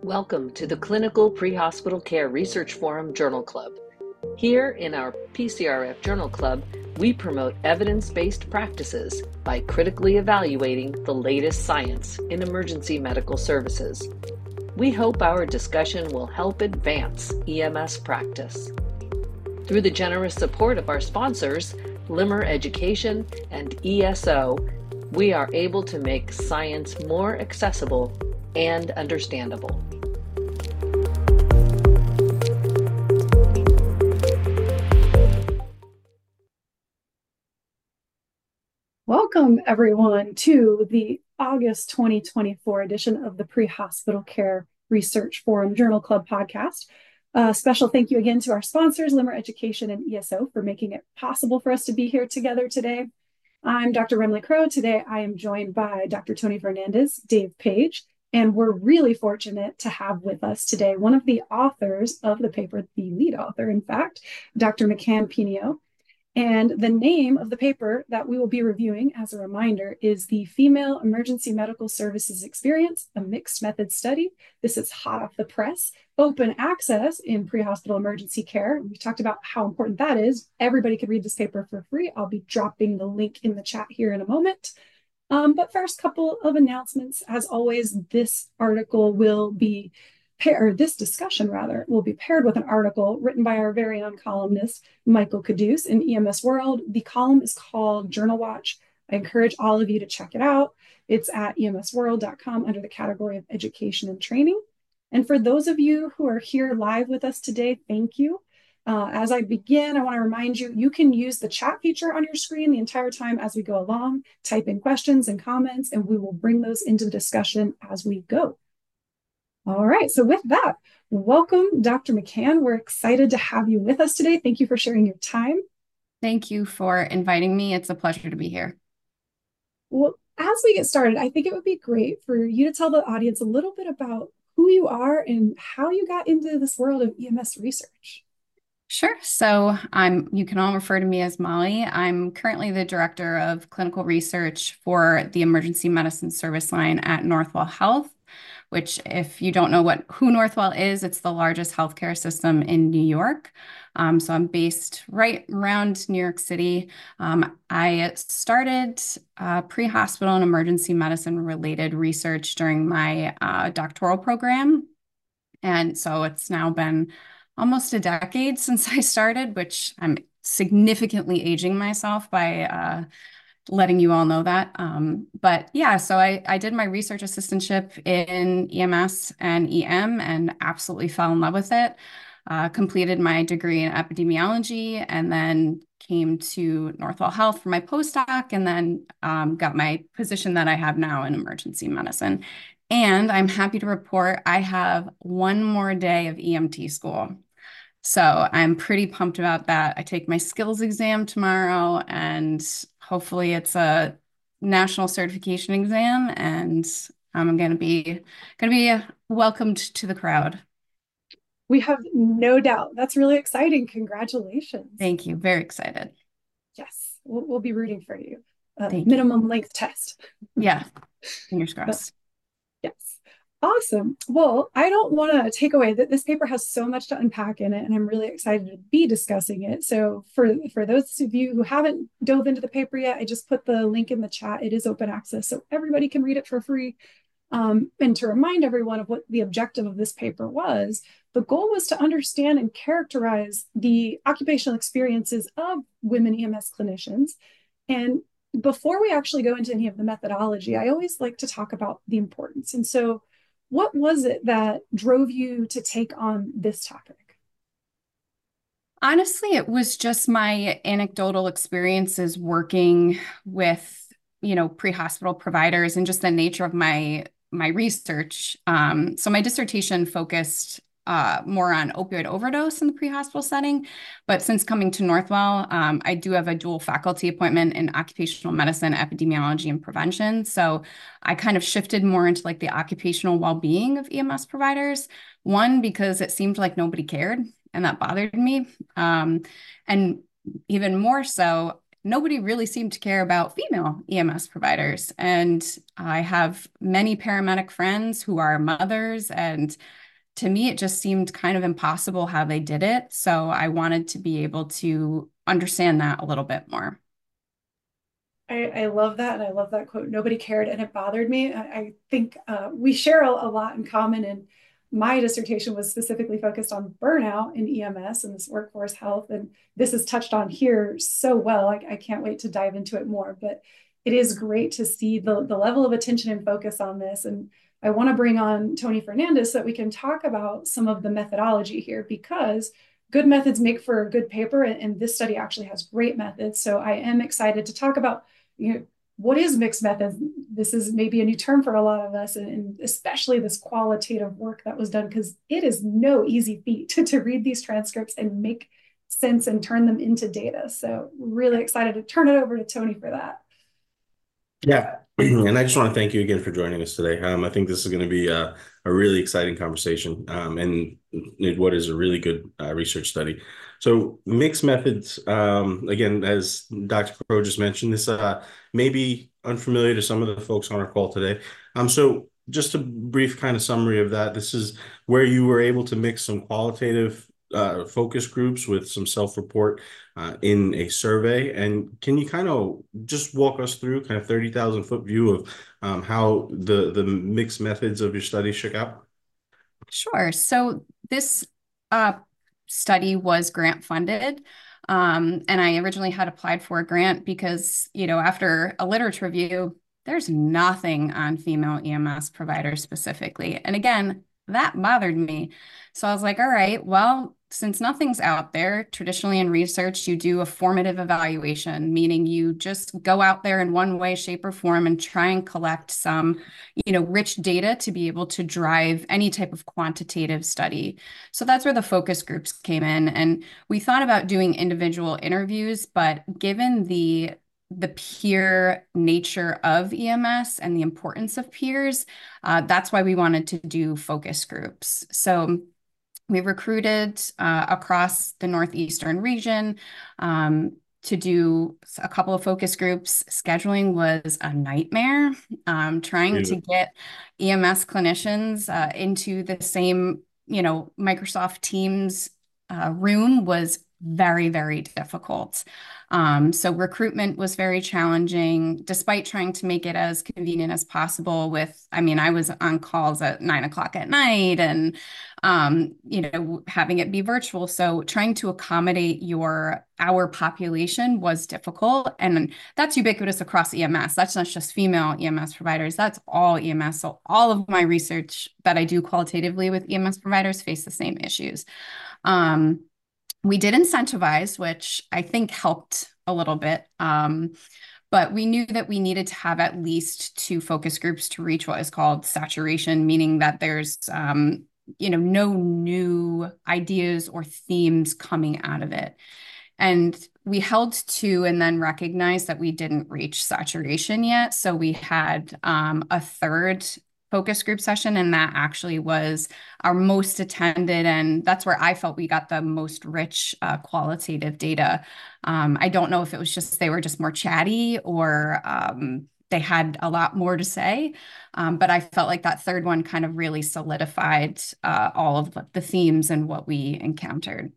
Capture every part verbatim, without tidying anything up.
Welcome to the Clinical Pre-Hospital Care Research Forum Journal Club. Here in our P C R F Journal Club, we promote evidence-based practices by critically evaluating the latest science in emergency medical services. We hope our discussion will help advance E M S practice. Through the generous support of our sponsors, Limmer Education and E S O, we are able to make science more accessible and understandable. Welcome, everyone, to the August twenty twenty-four edition of the Pre-Hospital Care Research Forum Journal Club podcast. A special thank you again to our sponsors, Limmer Education and E S O, for making it possible for us to be here together today. I'm Doctor Remle Crowe. Today, I am joined by Doctor Tony Fernandez, Dave Page, and we're really fortunate to have with us today one of the authors of the paper, the lead author, in fact, Doctor McCann Pinio. And the name of the paper that we will be reviewing, as a reminder, is the Female Emergency Medical Services Experience, a Mixed Method Study. This is hot off the press, open access in pre-hospital emergency care. We talked about how important that is. Everybody can read this paper for free. I'll be dropping the link in the chat here in a moment. Um, but first, couple of announcements. As always, this article will be Pair, this discussion, rather, will be paired with an article written by our very own columnist, Michael Caduce, in E M S World. The column is called Journal Watch. I encourage all of you to check it out. It's at E M S world dot com under the category of education and training. And for those of you who are here live with us today, thank you. Uh, as I begin, I want to remind you, you can use the chat feature on your screen the entire time as we go along. Type in questions and comments, and we will bring those into the discussion as we go. All right, so with that, welcome, Doctor McCann. We're excited to have you with us today. Thank you for sharing your time. Thank you for inviting me. It's a pleasure to be here. Well, as we get started, I think it would be great for you to tell the audience a little bit about who you are and how you got into this world of E M S research. Sure. So I'm, you can all refer to me as Molly. I'm currently the director of clinical research for the emergency medicine service line at Northwell Health, which, if you don't know what who Northwell is, it's the largest healthcare system in New York. Um, so I'm based right around New York City. Um, I started uh, pre-hospital and emergency medicine related research during my uh, doctoral program. And so it's now been almost a decade since I started, which I'm significantly aging myself by uh, letting you all know that. Um, but yeah, so I, I did my research assistantship in E M S and E M and absolutely fell in love with it. Uh, completed my degree in epidemiology and then came to Northwell Health for my postdoc and then um, got my position that I have now in emergency medicine. And I'm happy to report I have one more day of E M T school. So I'm pretty pumped about that. I take my skills exam tomorrow, and hopefully it's a national certification exam, and I'm going to be going to be welcomed to the crowd. We have no doubt. That's really exciting. Congratulations. Thank you. Very excited. Yes, we'll, we'll be rooting for you. Uh, Thank minimum you. length test. Yeah. Fingers crossed. But, yes. Awesome. Well, I don't want to take away that this paper has so much to unpack in it, and I'm really excited to be discussing it. So for, for those of you who haven't dove into the paper yet, I just put the link in the chat. It is open access, so everybody can read it for free. Um, and to remind everyone of what the objective of this paper was, the goal was to understand and characterize the occupational experiences of women E M S clinicians. And before we actually go into any of the methodology, I always like to talk about the importance. And so what was it that drove you to take on this topic? Honestly, it was just my anecdotal experiences working with, you know, pre-hospital providers and just the nature of my my research. Um, so my dissertation focused uh, more on opioid overdose in the pre-hospital setting. But since coming to Northwell, um, I do have a dual faculty appointment in occupational medicine, epidemiology, and prevention. So I kind of shifted more into like the occupational well-being of E M S providers. One, because it seemed like nobody cared, and that bothered me. Um, and even more so, nobody really seemed to care about female E M S providers. And I have many paramedic friends who are mothers, and to me, it just seemed kind of impossible how they did it. So I wanted to be able to understand that a little bit more. I, I love that. And I love that quote. Nobody cared. And it bothered me. I, I think uh, we share a, a lot in common. And my dissertation was specifically focused on burnout in E M S and this workforce health. And this is touched on here so well. I, I can't wait to dive into it more. But it is great to see the, the level of attention and focus on this. And I want to bring on Tony Fernandez so that we can talk about some of the methodology here, because good methods make for a good paper. And, and this study actually has great methods. So I am excited to talk about, you know, what is mixed methods? This is maybe a new term for a lot of us, and, and especially this qualitative work that was done, because it is no easy feat to, to read these transcripts and make sense and turn them into data. So really excited to turn it over to Tony for that. Yeah, and I just want to thank you again for joining us today. Um, I think this is going to be a, a really exciting conversation, um, and what is a really good uh, research study. So mixed methods, um, again, as Doctor Crow just mentioned, this uh, may be unfamiliar to some of the folks on our call today. Um, so just a brief kind of summary of that. This is where you were able to mix some qualitative uh, focus groups with some self-report uh, in a survey. And can you kind of just walk us through kind of thirty thousand foot view of um, how the, the mixed methods of your study shook out? Sure. So this uh, study was grant funded. Um, and I originally had applied for a grant because, you know, after a literature review, there's nothing on female E M S providers specifically. And again, that bothered me. So I was like, all right, well, since nothing's out there, traditionally in research, you do a formative evaluation, meaning you just go out there in one way, shape, or form and try and collect some, you know, rich data to be able to drive any type of quantitative study. So that's where the focus groups came in. And we thought about doing individual interviews, but given the the peer nature of E M S and the importance of peers, uh, that's why we wanted to do focus groups. So we recruited uh, across the Northeastern region um, to do a couple of focus groups. Scheduling was a nightmare. Um, trying to get E M S clinicians uh, into the same, you know, Microsoft Teams uh, room was very, very difficult. Um, so recruitment was very challenging, despite trying to make it as convenient as possible with, I mean, I was on calls at nine o'clock at night and, um, you know, having it be virtual. So trying to accommodate your, our population was difficult. And that's ubiquitous across E M S. That's not just female E M S providers. That's all E M S. So all of my research that I do qualitatively with E M S providers face the same issues. Um, We did incentivize, which I think helped a little bit. Um, but we knew that we needed to have at least two focus groups to reach what is called saturation, meaning that there's, um, you know, no new ideas or themes coming out of it. And we held two and then recognized that we didn't reach saturation yet. So we had um, a third focus group session, and that actually was our most attended, and that's where I felt we got the most rich uh, qualitative data. Um, I don't know if it was just they were just more chatty or um, they had a lot more to say, um, but I felt like that third one kind of really solidified uh, all of the themes and what we encountered.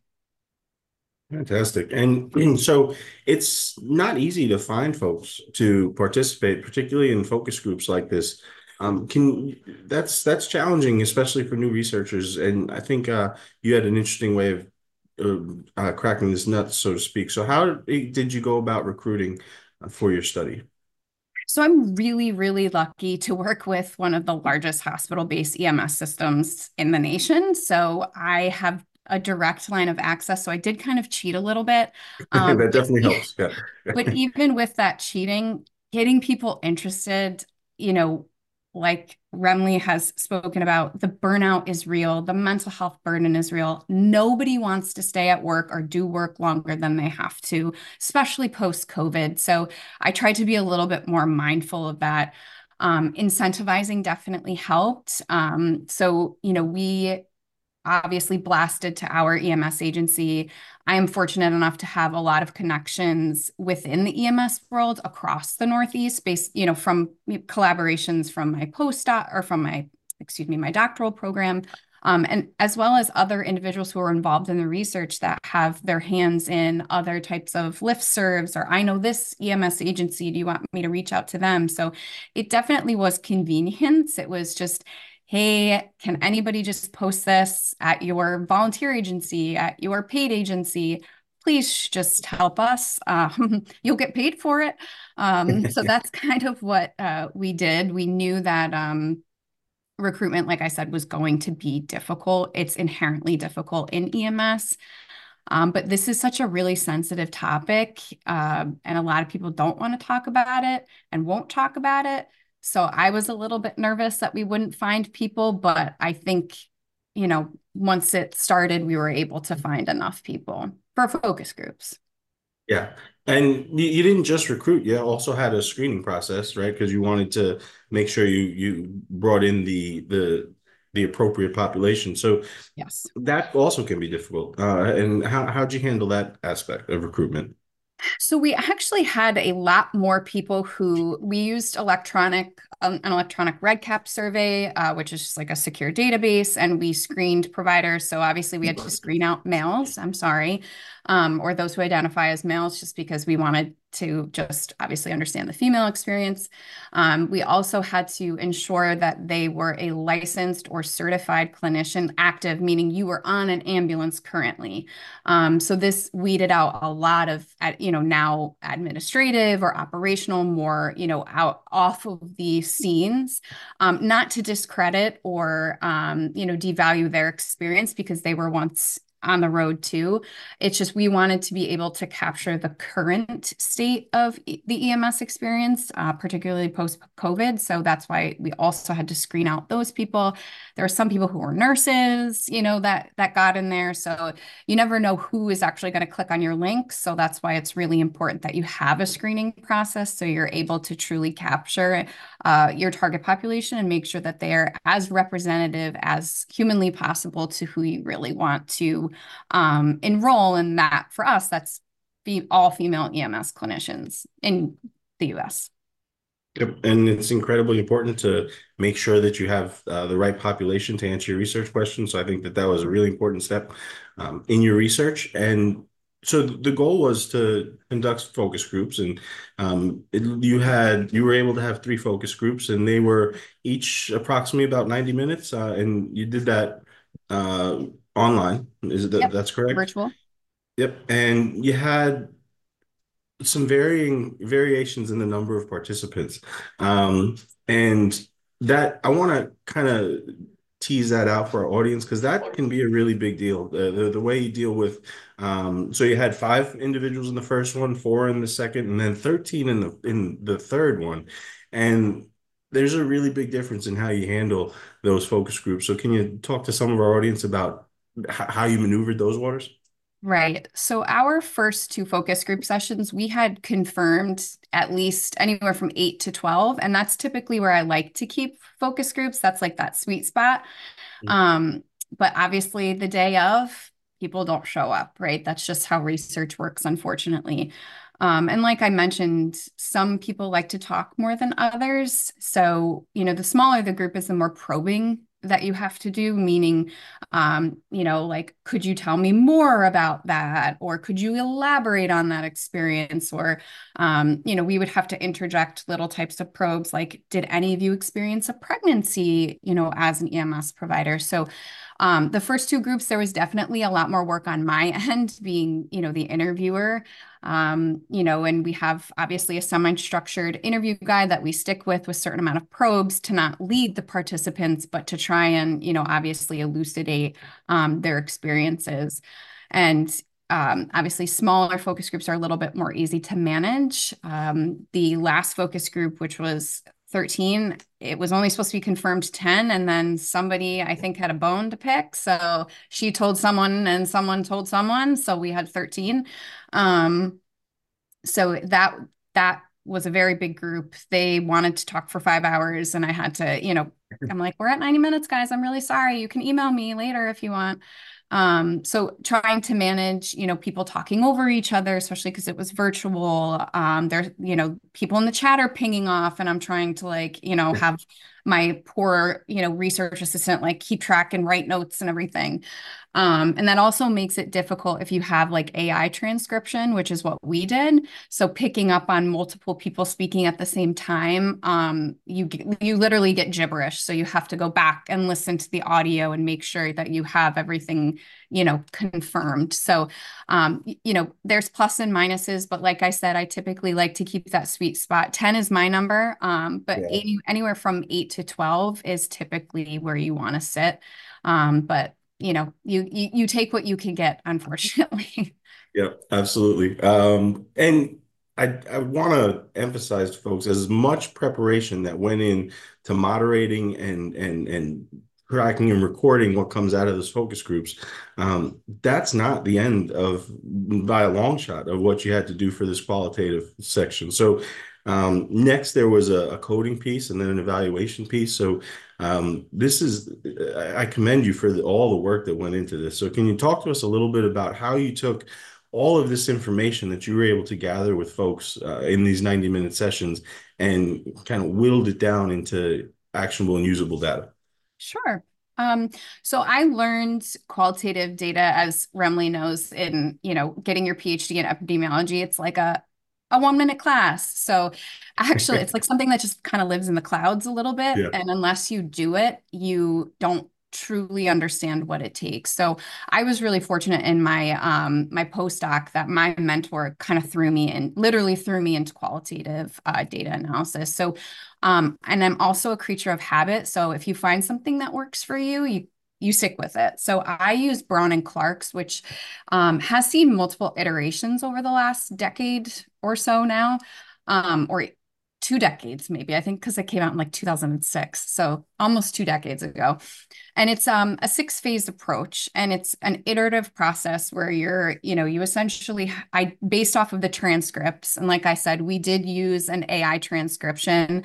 Fantastic. And so it's not easy to find folks to participate, particularly in focus groups like this. Um, can that's that's challenging, especially for new researchers. And I think uh, you had an interesting way of uh, uh, cracking this nut, so to speak. So how did you go about recruiting uh, for your study? So I'm really, really lucky to work with one of the largest hospital-based E M S systems in the nation. So I have a direct line of access. So I did kind of cheat a little bit. Um, That definitely helps. Yeah. But even with that cheating, getting people interested, you know, like Remle has spoken about, the burnout is real. The mental health burden is real. Nobody wants to stay at work or do work longer than they have to, especially post-COVID. So I tried to be a little bit more mindful of that. Um, incentivizing definitely helped. Um, so, you know, we obviously blasted to our E M S agency. I am fortunate enough to have a lot of connections within the E M S world across the Northeast, based, you know, from collaborations from my postdoc or from my, excuse me, my doctoral program, um, and as well as other individuals who are involved in the research that have their hands in other types of listservs, or I know this E M S agency, do you want me to reach out to them? So it definitely was convenience. It was just, hey, can anybody just post this at your volunteer agency, at your paid agency? Please just help us. Um, you'll get paid for it. Um, so that's kind of what uh, we did. We knew that um, recruitment, like I said, was going to be difficult. It's inherently difficult in E M S. Um, but this is such a really sensitive topic, um, and a lot of people don't want to talk about it and won't talk about it. So I was a little bit nervous that we wouldn't find people, but I think, you know, once it started, we were able to find enough people for focus groups. Yeah. And you, you didn't just recruit, you also had a screening process, right? Because you wanted to make sure you you brought in the the the appropriate population. So yes, that also can be difficult. Uh, and how how'd you handle that aspect of recruitment? So we actually had a lot more people who we used electronic, um, an electronic REDCap survey, uh, which is just like a secure database, and we screened providers. So obviously we had to screen out males, I'm sorry, um, or those who identify as males, just because we wanted to just obviously understand the female experience. Um, we also had to ensure that they were a licensed or certified clinician, active, meaning you were on an ambulance currently. Um, so this weeded out a lot of, you know, now administrative or operational, more, you know, out off of the scenes, um, not to discredit or, um, you know, devalue their experience, because they were once on the road too. It's just we wanted to be able to capture the current state of e the E M S experience, uh, particularly post-COVID. So that's why we also had to screen out those people. There are some people who were nurses, you know, that that got in there. So you never know who is actually going to click on your link. So that's why it's really important that you have a screening process so you're able to truly capture uh, your target population and make sure that they are as representative as humanly possible to who you really want to um, enroll in that. For us, that's fe all female E M S clinicians in the U S. Yep. And it's incredibly important to make sure that you have uh, the right population to answer your research questions. So I think that that was a really important step um, in your research. And so the goal was to conduct focus groups, and um, it, you had you were able to have three focus groups, and they were each approximately about ninety minutes, uh, and you did that uh, online. Is it that, Yep. That's correct? Virtual. Yep. And you had some varying variations in the number of participants. Um, and that I want to kind of tease that out for our audience, because that can be a really big deal. The, the, the way you deal with, um, so you had five individuals in the first one, four in the second, and then thirteen in the in the third one. And there's a really big difference in how you handle those focus groups. So can you talk to some of our audience about how you maneuvered those waters? Right. So our first two focus group sessions, we had confirmed at least anywhere from eight to twelve. And that's typically where I like to keep focus groups. That's like that sweet spot. Mm-hmm. Um, but obviously the day of, people don't show up, right? That's just how research works, unfortunately. Um, and like I mentioned, some people like to talk more than others. So, you know, the smaller the group is, the more probing that you have to do, meaning, um, you know, like, could you tell me more about that? Or could you elaborate on that experience? Or, um, you know, we would have to interject little types of probes, like, did any of you experience a pregnancy, you know, as an E M S provider? So um, the first two groups, there was definitely a lot more work on my end, being, you know, the interviewer. Um, you know, and we have obviously a semi-structured interview guide that we stick with with a certain amount of probes to not lead the participants, but to try and, you know, obviously elucidate um, their experiences. And um, obviously smaller focus groups are a little bit more easy to manage. Um, the last focus group, which was thirteen, it was only supposed to be confirmed ten, and then somebody, I think, had a bone to pick. So she told someone and someone told someone. So we had thirteen. Um, so that, that was a very big group. They wanted to talk for five hours and I had to, you know, I'm like, we're at ninety minutes, guys. I'm really sorry. You can email me later if you want. Um, so trying to manage, you know, people talking over each other, especially because it was virtual. Um, there, you know, people in the chat are pinging off, and I'm trying to like, you know, have my poor, you know, research assistant like keep track and write notes and everything. Um, and that also makes it difficult if you have like A I transcription, which is what we did. So picking up on multiple people speaking at the same time, um, you you literally get gibberish. So you have to go back and listen to the audio and make sure that you have everything, you know, confirmed. So, um, you know, there's plus and minuses, but like I said, I typically like to keep that sweet spot. ten is my number, um, but Yeah. eighty, anywhere from eight to twelve is typically where you want to sit. Um, but you know, you, you you take what you can get, unfortunately. Yeah, absolutely. Um, and I I want to emphasize to folks as much preparation that went in to moderating and and and tracking and recording what comes out of those focus groups. Um, that's not the end of by a long shot of what you had to do for this qualitative section. So um, next there was a, a coding piece and then an evaluation piece. So um, this is, I commend you for the, all the work that went into this. So can you talk to us a little bit about how you took all of this information that you were able to gather with folks uh, in these ninety minute sessions and kind of whittled it down into actionable and usable data? Sure. Um, so I learned qualitative data, as Remley knows, in, you know, getting your PhD in epidemiology. It's like a a one minute class. So actually it's like something that just kind of lives in the clouds a little bit. Yeah. And unless you do it, you don't truly understand what it takes. So I was really fortunate in my um my postdoc that my mentor kind of threw me in, literally threw me into qualitative uh, data analysis. So um and I'm also a creature of habit. So if you find something that works for you, you you stick with it. So I use Braun and Clark's, which um, has seen multiple iterations over the last decade or so now, um, or two decades maybe, I think, because it came out in like two thousand six, so almost two decades ago. And it's um, a six-phase approach, and it's an iterative process where you're, you know, you essentially, I based off of the transcripts, and like I said, we did use an A I transcription,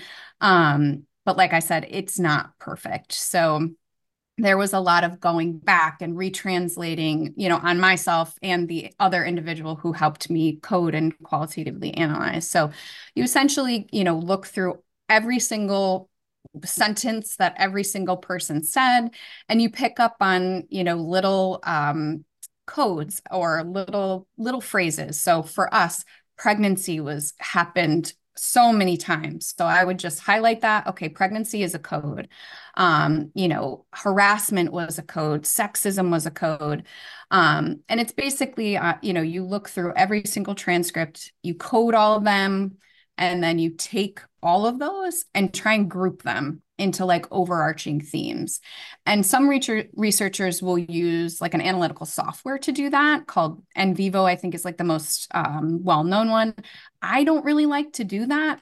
um, but like I said, it's not perfect. So there was a lot of going back and retranslating, you know, on myself and the other individual who helped me code and qualitatively analyze. So you essentially, you know, look through every single sentence that every single person said, and you pick up on, you know, little um, codes or little little phrases. So for us, pregnancy was happened so many times. So I would just highlight that. Okay, pregnancy is a code. Um, you know, harassment was a code. Sexism was a code. Um, and it's basically, uh, you know, you look through every single transcript, you code all of them, and then you take all of those and try and group them into like overarching themes. And some researchers will use like an analytical software to do that called NVivo, I think is like the most um, well-known one. I don't really like to do that.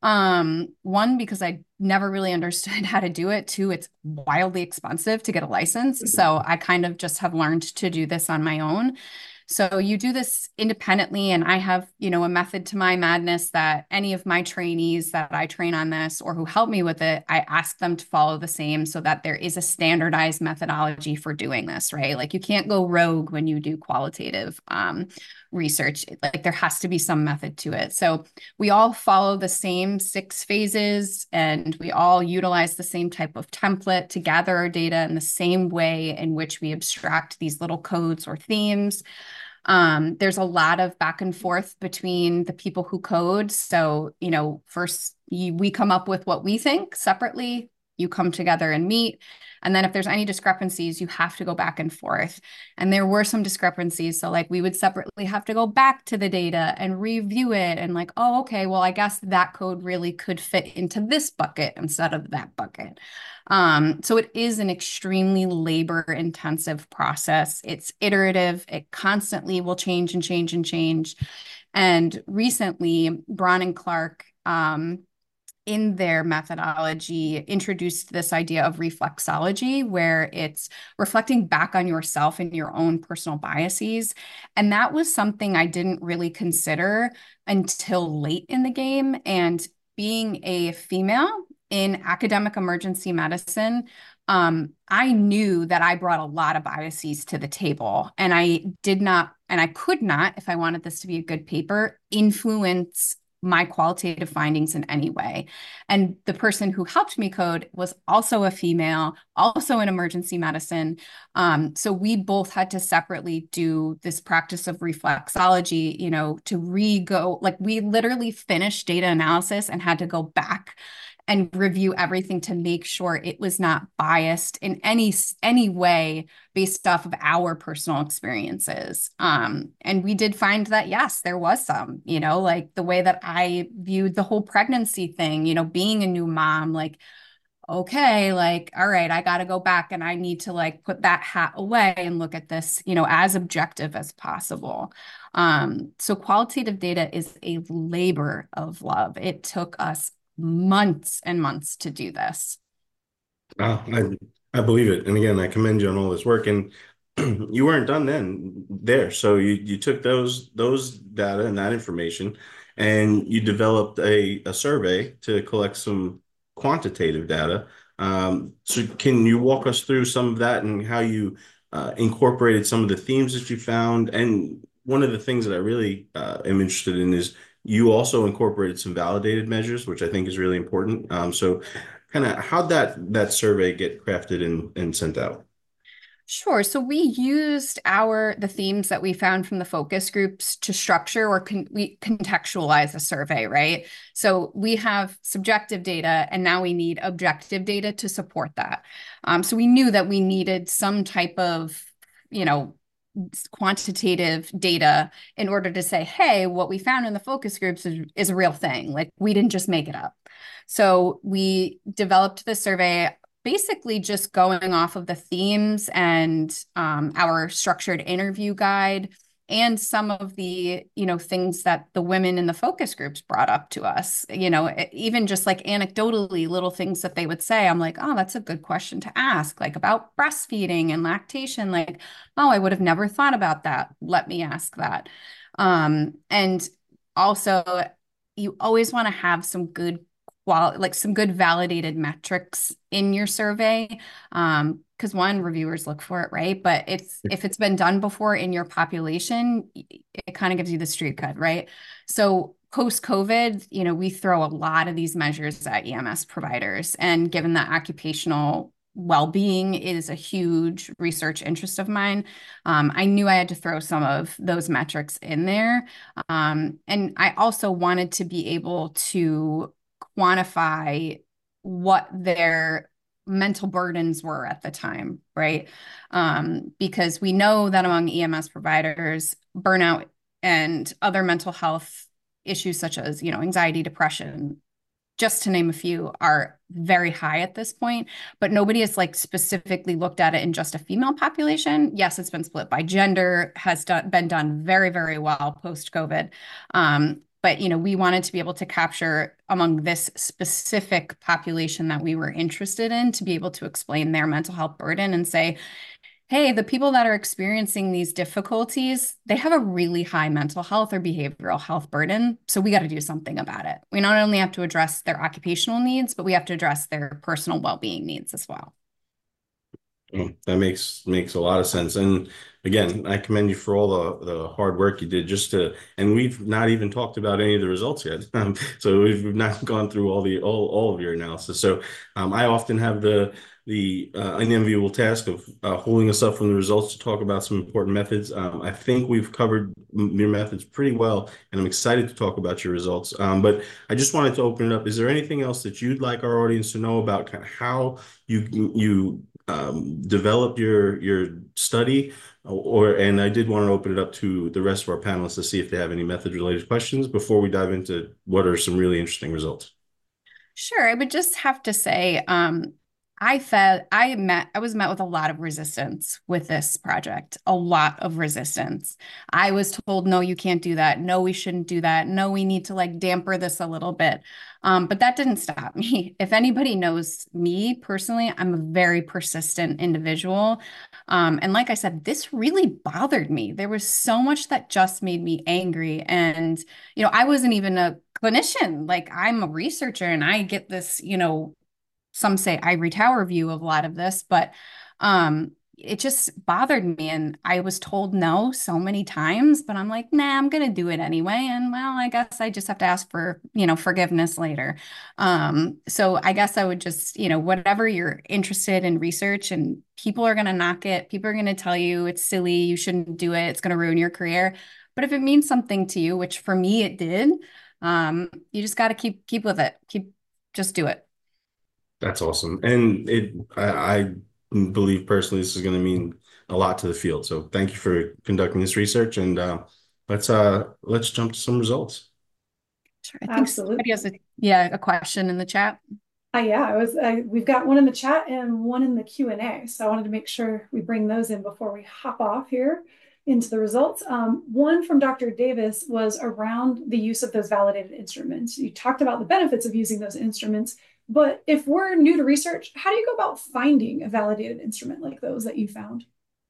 Um, one, because I never really understood how to do it. Two, it's wildly expensive to get a license. So I kind of just have learned to do this on my own. So you do this independently, and I have, you know, a method to my madness that any of my trainees that I train on this or who help me with it, I ask them to follow the same so that there is a standardized methodology for doing this, right? Like you can't go rogue when you do qualitative um, research. Like there has to be some method to it. So we all follow the same six phases, and we all utilize the same type of template to gather our data in the same way in which we abstract these little codes or themes. Um, there's a lot of back and forth between the people who code. So, you know, first you, we come up with what we think separately, you come together and meet. And then if there's any discrepancies, you have to go back and forth. And there were some discrepancies. So like we would separately have to go back to the data and review it and like, oh, okay, well, I guess that code really could fit into this bucket instead of that bucket. Um, so it is an extremely labor intensive process. It's iterative. It constantly will change and change and change. And recently, Braun and Clark, um, in their methodology, introduced this idea of reflexology, where it's reflecting back on yourself and your own personal biases. And that was something I didn't really consider until late in the game. And being a female in academic emergency medicine, um, I knew that I brought a lot of biases to the table, and I did not, and I could not, if I wanted this to be a good paper, influence my qualitative findings in any way. And the person who helped me code was also a female, also in emergency medicine. Um, so we both had to separately do this practice of reflexology, you know, to re-go, like we literally finished data analysis and had to go back and review everything to make sure it was not biased in any any way based off of our personal experiences. Um, and we did find that, yes, there was some, you know, like the way that I viewed the whole pregnancy thing, you know, being a new mom, like, okay, like, all right, I got to go back and I need to like put that hat away and look at this, you know, as objective as possible. Um, so qualitative data is a labor of love. It took us months and months to do this. Wow, I I believe it. And again, I commend you on all this work. And you weren't done then there. So you you took those those data and that information, and you developed a, a survey to collect some quantitative data. Um, so can you walk us through some of that and how you uh, incorporated some of the themes that you found? And one of the things that I really uh, am interested in is you also incorporated some validated measures, which I think is really important. Um, so kind of how'd that that survey get crafted and, and sent out? Sure. So we used our the themes that we found from the focus groups to structure or con we contextualize a survey, right? So we have subjective data, and now we need objective data to support that. Um, so we knew that we needed some type of, you know, quantitative data in order to say, hey, what we found in the focus groups is, is a real thing. Like, we didn't just make it up. So we developed the survey basically just going off of the themes and um, our structured interview guide and some of the, you know, things that the women in the focus groups brought up to us, you know, even just like anecdotally little things that they would say. I'm like, oh, that's a good question to ask, like about breastfeeding and lactation. Like, oh, I would have never thought about that. Let me ask that. Um, and also, you always want to have some good quality, like some good validated metrics in your survey. Um, because one, reviewers look for it, right? But it's if it's been done before in your population, it kind of gives you the street cred, right? So post-COVID, you know, we throw a lot of these measures at E M S providers. And given that occupational well-being is a huge research interest of mine, um, I knew I had to throw some of those metrics in there. Um, and I also wanted to be able to quantify what their mental burdens were at the time, right? Um, because we know that among E M S providers, burnout and other mental health issues such as, you know, anxiety, depression, just to name a few, are very high at this point, but nobody has like specifically looked at it in just a female population. Yes, it's been split by gender, has done, been done very, very well post-COVID. Um, But, you know, we wanted to be able to capture among this specific population that we were interested in to be able to explain their mental health burden and say, hey, the people that are experiencing these difficulties, they have a really high mental health or behavioral health burden. So we got to do something about it. We not only have to address their occupational needs, but we have to address their personal well-being needs as well. Oh, that makes makes a lot of sense. And again, I commend you for all the the hard work you did just to, and we've not even talked about any of the results yet. Um, so we've not gone through all the all all of your analysis. So um, I often have the the uh, unenviable task of uh, holding us up from the results to talk about some important methods. Um, I think we've covered your methods pretty well, and I'm excited to talk about your results. Um, but I just wanted to open it up. Is there anything else that you'd like our audience to know about kind of how you you um, develop your your study, or and I did want to open it up to the rest of our panelists to see if they have any method related questions before we dive into what are some really interesting results. Sure. I would just have to say, um, I felt I met I was met with a lot of resistance with this project, a lot of resistance. I was told, no, you can't do that. No, we shouldn't do that. No, we need to like damper this a little bit. Um, but that didn't stop me. If anybody knows me personally, I'm a very persistent individual. Um, and like I said, this really bothered me. There was so much that just made me angry. And, you know, I wasn't even a clinician. Like I'm a researcher and I get this, you know, some say ivory tower view of a lot of this, but um, it just bothered me. And I was told no so many times, but I'm like, nah, I'm going to do it anyway. And well, I guess I just have to ask for, you know, forgiveness later. Um, so I guess I would just, you know, whatever you're interested in research and people are going to knock it. People are going to tell you it's silly. You shouldn't do it. It's going to ruin your career. But if it means something to you, which for me it did, um, you just got to keep, keep with it. Keep, just do it. That's awesome. And it, I, I believe personally, this is going to mean a lot to the field. So thank you for conducting this research, and uh, let's uh, let's jump to some results. Sure. I think Absolutely. somebody has a, yeah, a question in the chat. Uh, yeah, I was. I, we've got one in the chat and one in the Q and A. So I wanted to make sure we bring those in before we hop off here into the results. Um, one from Doctor Davis was around the use of those validated instruments. You talked about the benefits of using those instruments, but if we're new to research, how do you go about finding a validated instrument like those that you found?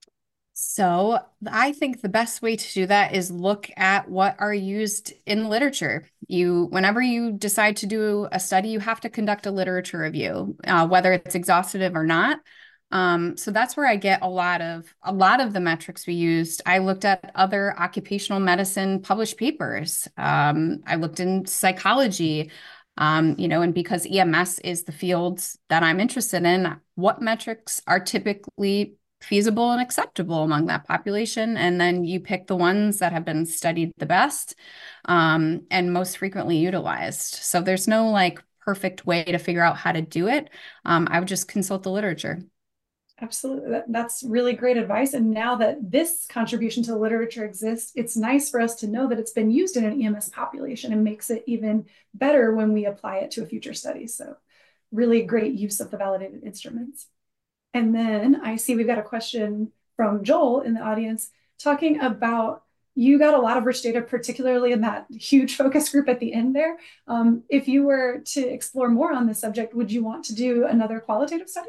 So I think the best way to do that is look at what are used in literature. You, whenever you decide to do a study, you have to conduct a literature review, uh, whether it's exhaustive or not. Um, so that's where I get a lot of a lot of the metrics we used. I looked at other occupational medicine published papers. Um, I looked in psychology, um, you know, and because E M S is the field that I'm interested in, what metrics are typically feasible and acceptable among that population. And then you pick the ones that have been studied the best um, and most frequently utilized. So there's no like perfect way to figure out how to do it. Um, I would just consult the literature. Absolutely. That, that's really great advice. And now that this contribution to the literature exists, it's nice for us to know that it's been used in an E M S population and makes it even better when we apply it to a future study. So really great use of the validated instruments. And then I see we've got a question from Joel in the audience talking about, you got a lot of rich data, particularly in that huge focus group at the end there. Um, if you were to explore more on this subject, would you want to do another qualitative study?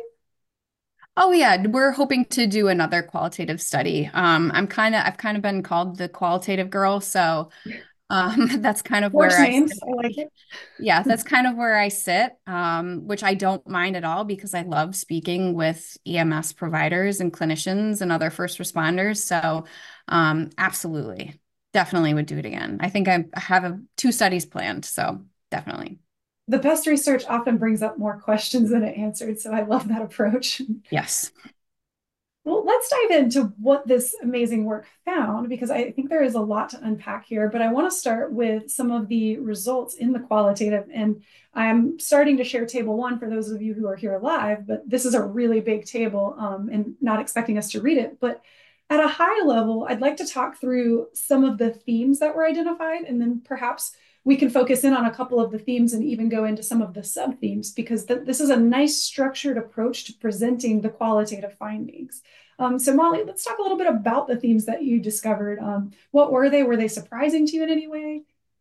Oh yeah, we're hoping to do another qualitative study. Um, I'm kind of, I've kind of been called the qualitative girl, so um, that's kind of Worse where I names. sit. I like it. Yeah, that's kind of where I sit, um, which I don't mind at all because I love speaking with E M S providers and clinicians and other first responders. So um, absolutely, definitely would do it again. I think I have a, two studies planned, so definitely. The best research often brings up more questions than it answered, so I love that approach. Yes. Well, let's dive into what this amazing work found, because I think there is a lot to unpack here, but I want to start with some of the results in the qualitative. And I'm starting to share table one for those of you who are here live, but this is a really big table um, and not expecting us to read it. But at a high level, I'd like to talk through some of the themes that were identified, and then perhaps we can focus in on a couple of the themes and even go into some of the sub-themes, because th this is a nice structured approach to presenting the qualitative findings. Um, so Molly, let's talk a little bit about the themes that you discovered. Um, what were they? Were they surprising to you in any way?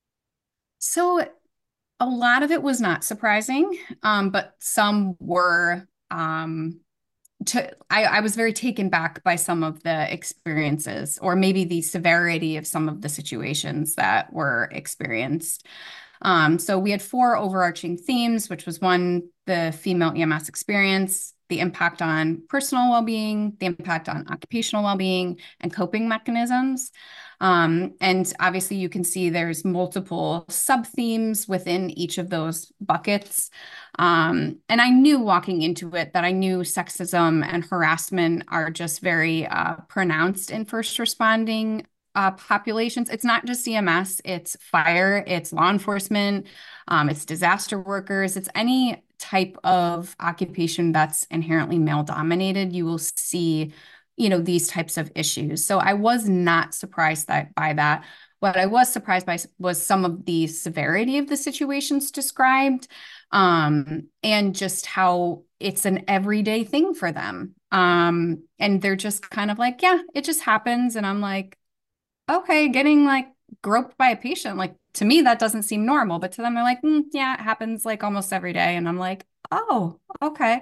So a lot of it was not surprising, um, but some were um, to, I, I was very taken back by some of the experiences, or maybe the severity of some of the situations that were experienced. Um, so we had four overarching themes, which was one, the female E M S experience, the impact on personal well-being, the impact on occupational well-being, and coping mechanisms. Um, and obviously you can see there's multiple sub-themes within each of those buckets. Um, and I knew walking into it that I knew sexism and harassment are just very uh, pronounced in first responding uh, populations. It's not just E M S, it's fire, it's law enforcement, um, it's disaster workers, it's any type of occupation that's inherently male dominated. You will see, you know, these types of issues. So I was not surprised that by that. what I was surprised by was some of the severity of the situations described, um, and just how it's an everyday thing for them. Um, and they're just kind of like, yeah, it just happens. And I'm like, okay, getting like groped by a patient, like to me, that doesn't seem normal, but to them, they're like, mm, yeah, it happens like almost every day. And I'm like, oh, okay.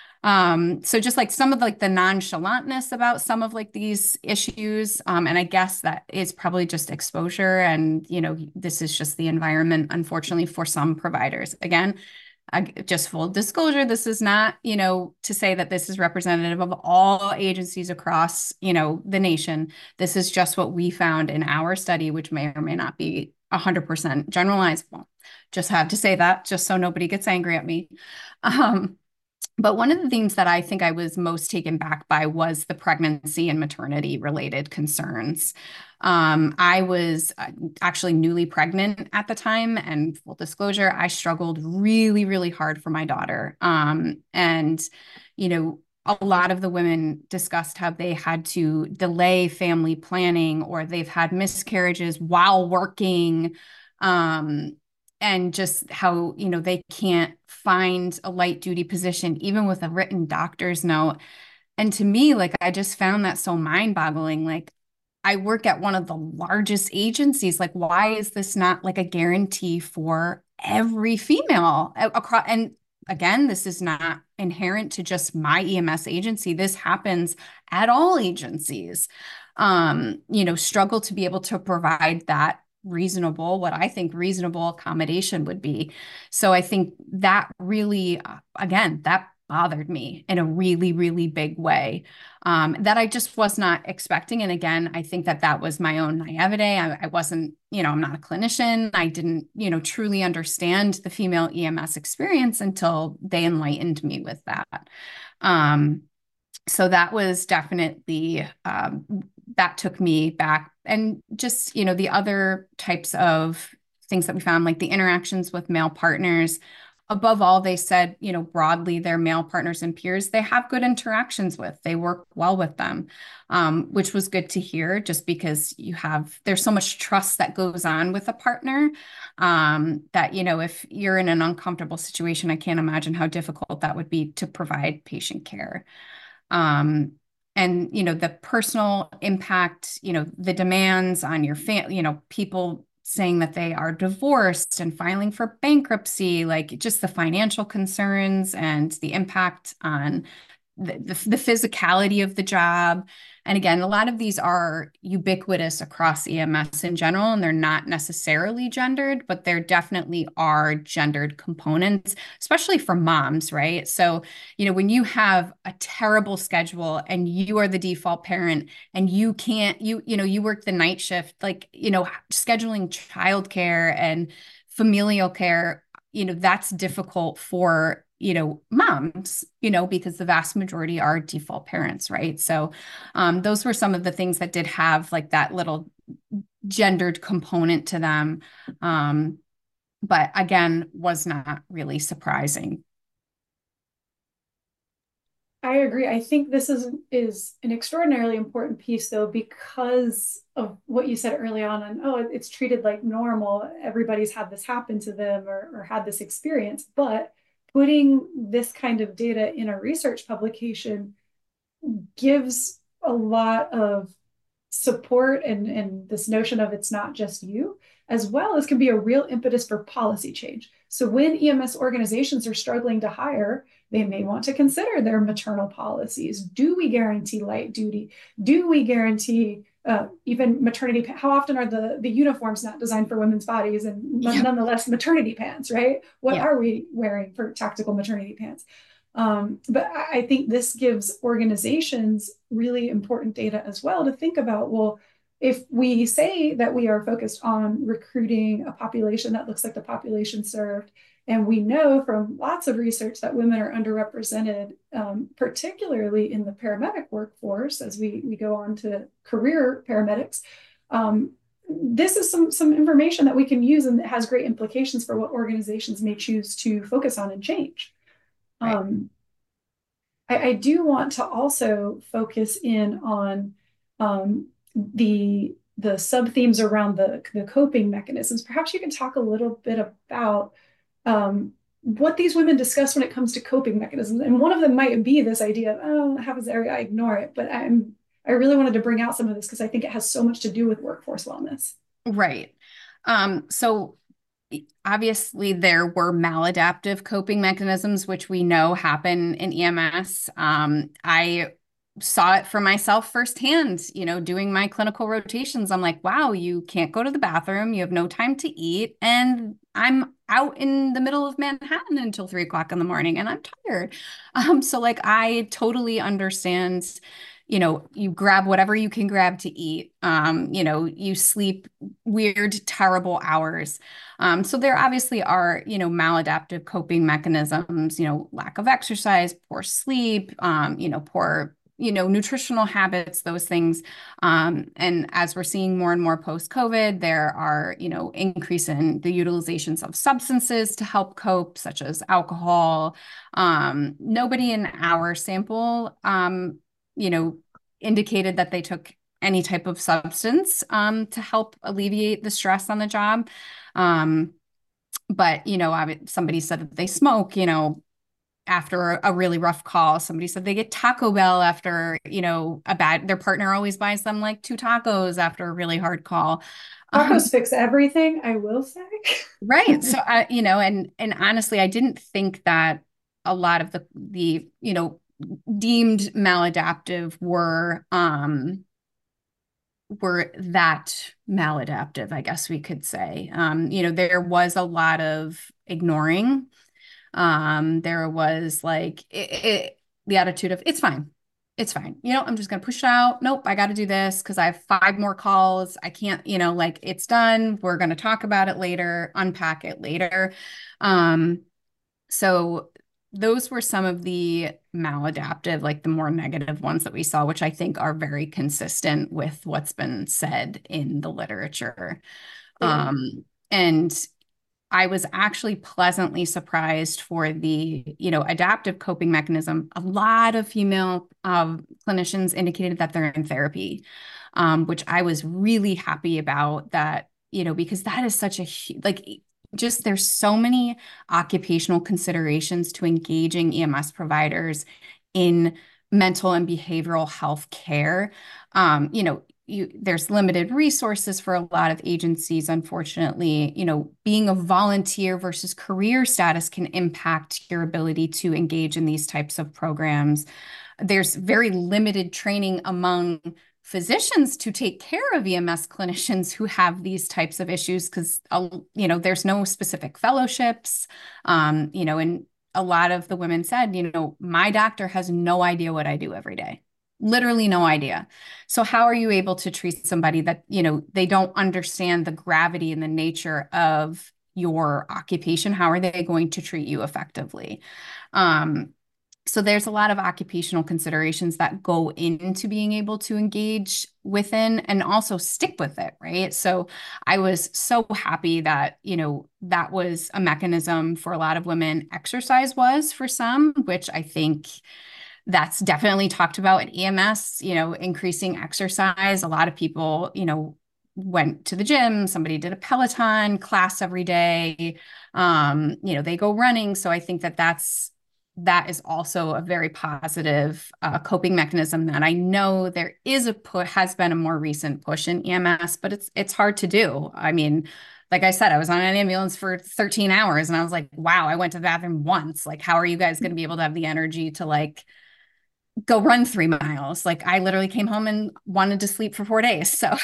Um, so just like some of like the nonchalantness about some of like these issues. Um, and I guess that is probably just exposure. And, you know, this is just the environment, unfortunately, for some providers. Again, I, just full disclosure, this is not, you know, to say that this is representative of all agencies across, you know, the nation. This is just what we found in our study, which may or may not be one hundred percent generalizable. Just have to say that just so nobody gets angry at me. Um, but one of the things that I think I was most taken back by was the pregnancy and maternity related concerns. Um, I was uh, actually newly pregnant at the time, and full disclosure, I struggled really, really hard for my daughter. Um, and, you know, a lot of the women discussed how they had to delay family planning or they've had miscarriages while working. Um, and just how, you know, they can't find a light duty position, even with a written doctor's note. And to me, like, I just found that so mind boggling. Like, I work at one of the largest agencies. Like, why is this not like a guarantee for every female across? And again, this is not inherent to just my E M S agency. This happens at all agencies. Um, you know, struggle to be able to provide that reasonable, what I think reasonable accommodation would be. So I think that really, again, that bothered me in a really, really big way, um, that I just was not expecting. And again, I think that that was my own naivete. I, I wasn't, you know, I'm not a clinician. I didn't, you know, truly understand the female E M S experience until they enlightened me with that. Um, so that was definitely, um, that took me back. And just, you know, the other types of things that we found, like the interactions with male partners. Above all, they said, you know, broadly, their male partners and peers, they have good interactions with, they work well with them, um, which was good to hear, just because you have, there's so much trust that goes on with a partner, um, that, you know, if you're in an uncomfortable situation, I can't imagine how difficult that would be to provide patient care. Um, and, you know, the personal impact, you know, the demands on your family, you know, people saying that they are divorced and filing for bankruptcy, like just the financial concerns and the impact on the, the, the physicality of the job. And again, a lot of these are ubiquitous across E M S in general, and they're not necessarily gendered, but there definitely are gendered components, especially for moms, right? So, you know, when you have a terrible schedule and you are the default parent and you can't, you, you know, you work the night shift, like, you know, scheduling childcare and familial care, you know, that's difficult for, you know, moms, you know, because the vast majority are default parents, right? So um, those were some of the things that did have like that little gendered component to them. Um, but again, was not really surprising. I agree. I think this is is an extraordinarily important piece, though, because of what you said early on. And oh, it's treated like normal. Everybody's had this happen to them or, or had this experience. But putting this kind of data in a research publication gives a lot of support and, and this notion of it's not just you, as well as can be a real impetus for policy change. So when E M S organizations are struggling to hire, they may want to consider their maternal policies. Do we guarantee light duty? Do we guarantee uh, even maternity? How often are the, the uniforms not designed for women's bodies and yep. nonetheless maternity pants, right? What yep. are we wearing for tactical maternity pants? Um, but I think this gives organizations really important data as well to think about, well, if we say that we are focused on recruiting a population that looks like the population served, and we know from lots of research that women are underrepresented, um, particularly in the paramedic workforce, as we, we go on to career paramedics, um, this is some, some information that we can use and that has great implications for what organizations may choose to focus on and change. Right. Um, I, I do want to also focus in on um, the the sub-themes around the, the coping mechanisms. Perhaps you can talk a little bit about um, what these women discuss when it comes to coping mechanisms. And one of them might be this idea of, oh, it happens area, I ignore it. But I'm, I really wanted to bring out some of this because I think it has so much to do with workforce wellness. Right. Um, so obviously there were maladaptive coping mechanisms, which we know happen in E M S. Um, I saw it for myself firsthand, you know, doing my clinical rotations. I'm like, wow, you can't go to the bathroom. You have no time to eat. And I'm out in the middle of Manhattan until three o'clock in the morning and I'm tired. Um, so like, I totally understand, you know, you grab whatever you can grab to eat. Um, you know, you sleep weird, terrible hours. Um, so there obviously are, you know, maladaptive coping mechanisms, you know, lack of exercise, poor sleep, um, you know, poor, you know, nutritional habits, those things. Um, and as we're seeing more and more post-COVID, there are, you know, increase in the utilizations of substances to help cope, such as alcohol. Um, nobody in our sample, um, you know, indicated that they took any type of substance um, to help alleviate the stress on the job. Um, but, you know, I, somebody said that they smoke, you know, after a really rough call. Somebody said they get Taco Bell after, you know, a bad, their partner always buys them like two tacos after a really hard call. Tacos Um, fix everything, I will say. right. So, I, you know, and, and honestly, I didn't think that a lot of the, the, you know, deemed maladaptive were, um, were that maladaptive, I guess we could say. Um, you know, there was a lot of ignoring. Um, there was like it, it, the attitude of it's fine. It's fine. You know, I'm just going to push it out. Nope, I got to do this because I have five more calls. I can't, you know, like it's done. We're going to talk about it later, unpack it later. Um, so those were some of the maladaptive, like the more negative ones that we saw, which I think are very consistent with what's been said in the literature. Yeah. Um, and I was actually pleasantly surprised for the, you know, adaptive coping mechanism. A lot of female um, clinicians indicated that they're in therapy, um, which I was really happy about that, you know, because that is such a, like, just there's so many occupational considerations to engaging E M S providers in mental and behavioral health care. Um, you know, you, there's limited resources for a lot of agencies, unfortunately. You know, being a volunteer versus career status can impact your ability to engage in these types of programs. There's very limited training among physicians to take care of E M S clinicians who have these types of issues because, you know, there's no specific fellowships, um, you know, and a lot of the women said, you know, my doctor has no idea what I do every day. Literally no idea. So how are you able to treat somebody that, you know, they don't understand the gravity and the nature of your occupation? How are they going to treat you effectively? Um, so there's a lot of occupational considerations that go into being able to engage within and also stick with it, right? So I was so happy that, you know, that was a mechanism for a lot of women. Exercise was for some, which I think that's definitely talked about in E M S, you know, increasing exercise. A lot of people, you know, went to the gym, somebody did a Peloton class every day. Um, you know, they go running. So I think that that's that is also a very positive uh, coping mechanism that I know there is a put has been a more recent push in E M S, but it's it's hard to do. I mean, like I said, I was on an ambulance for thirteen hours and I was like, wow, I went to the bathroom once. Like, how are you guys going to be able to have the energy to like go run three miles? Like I literally came home and wanted to sleep for four days. So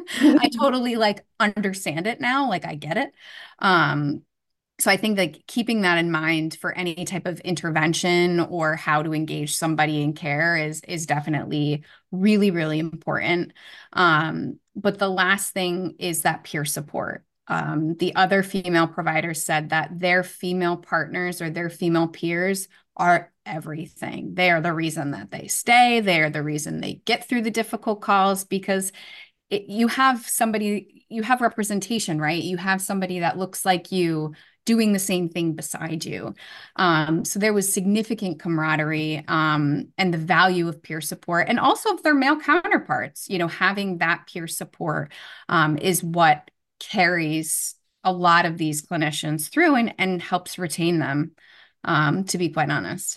I totally like understand it now. Like I get it. Um, So I think like keeping that in mind for any type of intervention or how to engage somebody in care is is definitely really, really important. Um, but the last thing is that peer support. Um, the other female providers said that their female partners or their female peers are everything. They are the reason that they stay. They are the reason they get through the difficult calls because it, you have somebody, you have representation, right? You have somebody that looks like you, doing the same thing beside you. Um, so there was significant camaraderie, um, and the value of peer support, and also of their male counterparts. You know, having that peer support um, is what carries a lot of these clinicians through and, and helps retain them, um, to be quite honest.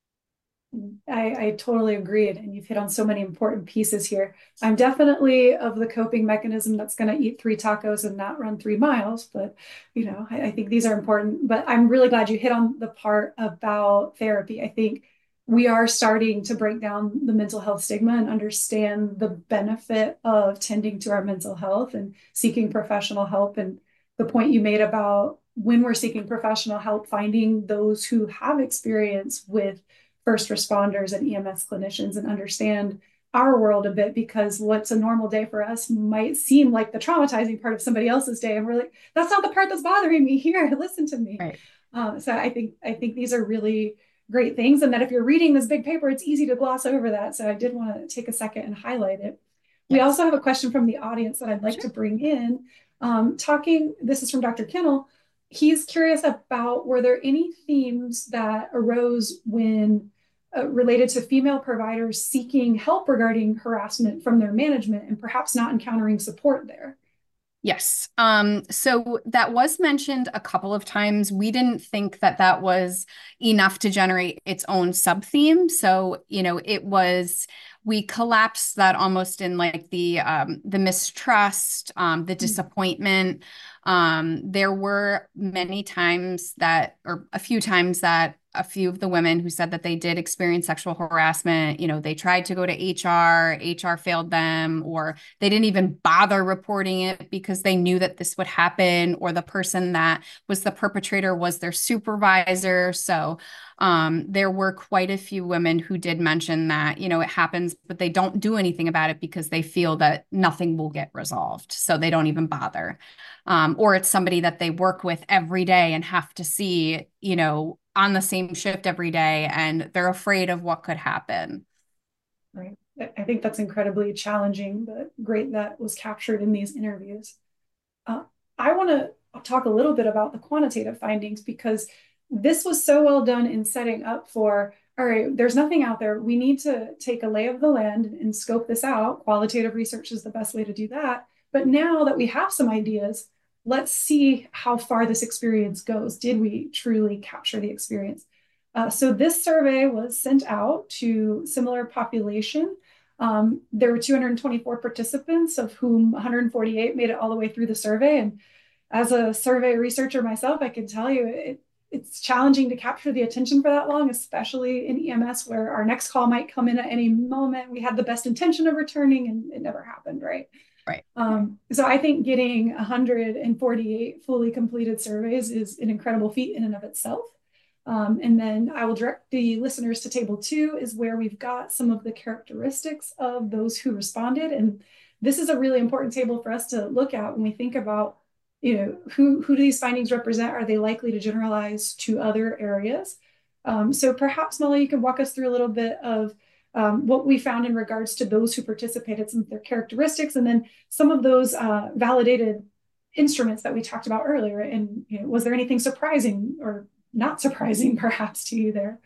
I, I totally agree. And you've hit on so many important pieces here. I'm definitely of the coping mechanism that's going to eat three tacos and not run three miles. But, you know, I, I think these are important. But I'm really glad you hit on the part about therapy. I think we are starting to break down the mental health stigma and understand the benefit of tending to our mental health and seeking professional help. And the point you made about when we're seeking professional help, finding those who have experience with first responders and E M S clinicians and understand our world a bit, because what's a normal day for us might seem like the traumatizing part of somebody else's day. And we're like, that's not the part that's bothering me here. Listen to me. Right. Um, so I think, I think these are really great things. And that if you're reading this big paper, it's easy to gloss over that. So I did want to take a second and highlight it. Yes. We also have a question from the audience that I'd like sure. to bring in. Um, talking, this is from Doctor Kennel. He's curious about, were there any themes that arose when Uh, related to female providers seeking help regarding harassment from their management and perhaps not encountering support there? Yes. Um, so that was mentioned a couple of times. We didn't think that that was enough to generate its own sub-theme. So, you know, it was, we collapsed that almost in like the, um, the mistrust, um, the disappointment. Um, there were many times that, or a few times that a few of the women who said that they did experience sexual harassment, you know, they tried to go to H R, H R failed them, or they didn't even bother reporting it because they knew that this would happen, or the person that was the perpetrator was their supervisor. So um, there were quite a few women who did mention that, you know, it happens, but they don't do anything about it because they feel that nothing will get resolved. So they don't even bother. Um, or it's somebody that they work with every day and have to see, you know, on the same shift every day, and they're afraid of what could happen. Right. I think that's incredibly challenging, but great that was captured in these interviews. Uh, I want to talk a little bit about the quantitative findings, because this was so well done in setting up for, all right, there's nothing out there. We need to take a lay of the land and scope this out. Qualitative research is the best way to do that. But now that we have some ideas, let's see how far this experience goes. Did we truly capture the experience? Uh, so this survey was sent out to similar population. Um, there were two hundred twenty-four participants, of whom one hundred forty-eight made it all the way through the survey. And as a survey researcher myself, I can tell you it, it's challenging to capture the attention for that long, especially in E M S, where our next call might come in at any moment. We had the best intention of returning and it never happened, right? Right. Um, so I think getting one hundred forty-eight fully completed surveys is an incredible feat in and of itself. Um, and then I will direct the listeners to table two, is where we've got some of the characteristics of those who responded. And this is a really important table for us to look at when we think about, you know, who, who do these findings represent? Are they likely to generalize to other areas? Um, so perhaps, Molly, you could walk us through a little bit of Um, what we found in regards to those who participated, some of their characteristics, and then some of those uh, validated instruments that we talked about earlier. And you know, was there anything surprising or not surprising, perhaps, to you there?